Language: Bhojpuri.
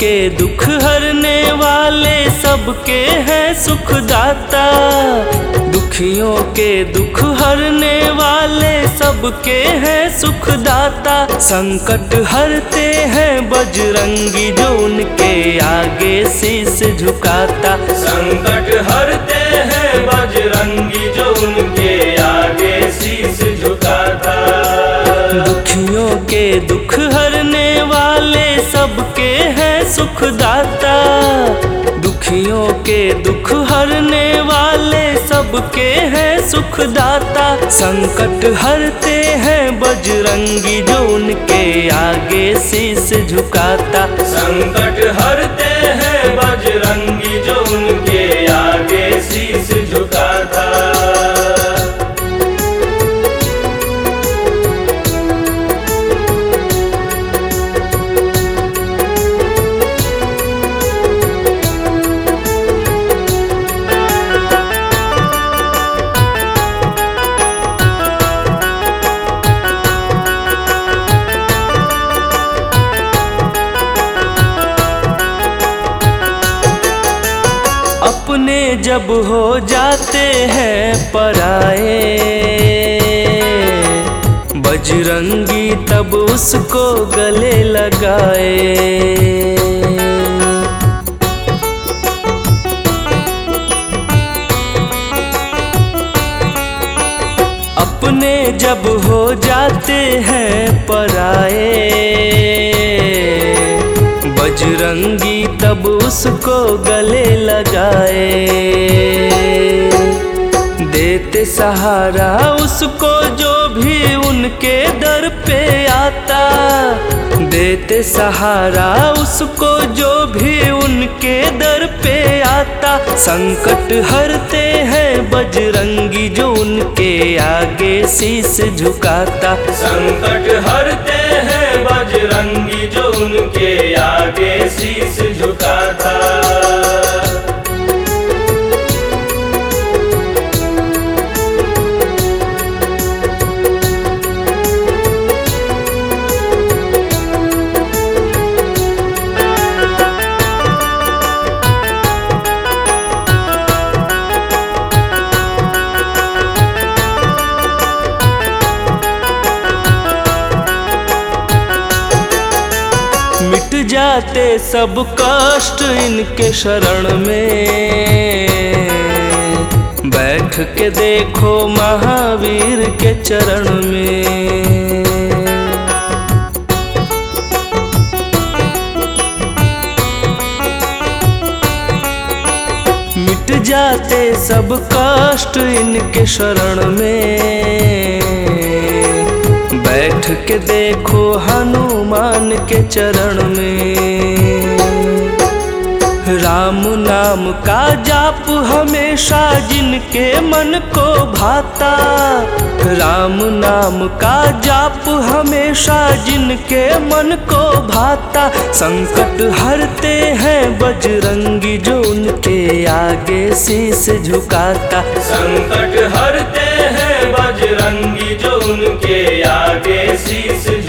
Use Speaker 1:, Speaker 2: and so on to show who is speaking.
Speaker 1: के दुख हरने वाले सबके हैं सुखदाता। दुखियों के दुख हरने वाले सबके हैं सुखदाता। संकट हरते हैं बजरंगी जो उनके आगे शीश झुकाता।
Speaker 2: संकट हरते हैं बजरंगी जो उनके आगे शीश झुकाता।
Speaker 1: दुखियों के दुख हरने वाले सबके हैं सुखदाता। दुखियों के दुख हरने वाले सबके हैं सुखदाता। संकट हरते हैं बजरंगी जो उनके आगे शीश झुकाता।
Speaker 2: संकट हरते हैं बजरंगी जो उनके आगे शीश झुकाता।
Speaker 1: अपने जब हो जाते हैं पराए, बजरंगी तब उसको गले लगाए। अपने जब हो जाते हैं पराए, बजरंगी तब उसको गले लगाए। देते सहारा उसको जो भी उनके दर पे आता। देते सहारा उसको जो भी उनके दर पे आता। संकट हरते हैं बजरंगी जो उनके आगे शीश झुकाता।
Speaker 2: संकट हरते हैं बजरंगी जो उनके आगे शीश झुकाता।
Speaker 1: मिट जाते सब कष्ट इनके शरण में। बैठ के देखो महावीर के चरण में। मिट जाते सब कष्ट इनके शरण में। बैठ के देखो हनुमान के चरण में। राम नाम का जाप हमेशा जिनके मन को भाता। राम नाम का जाप हमेशा जिनके मन को भाता। संकट हरते हैं बजरंगी जो उनके आगे शीश झुकाता।
Speaker 2: संकट हरते हैं बजरंगी जो उनके आगे शीश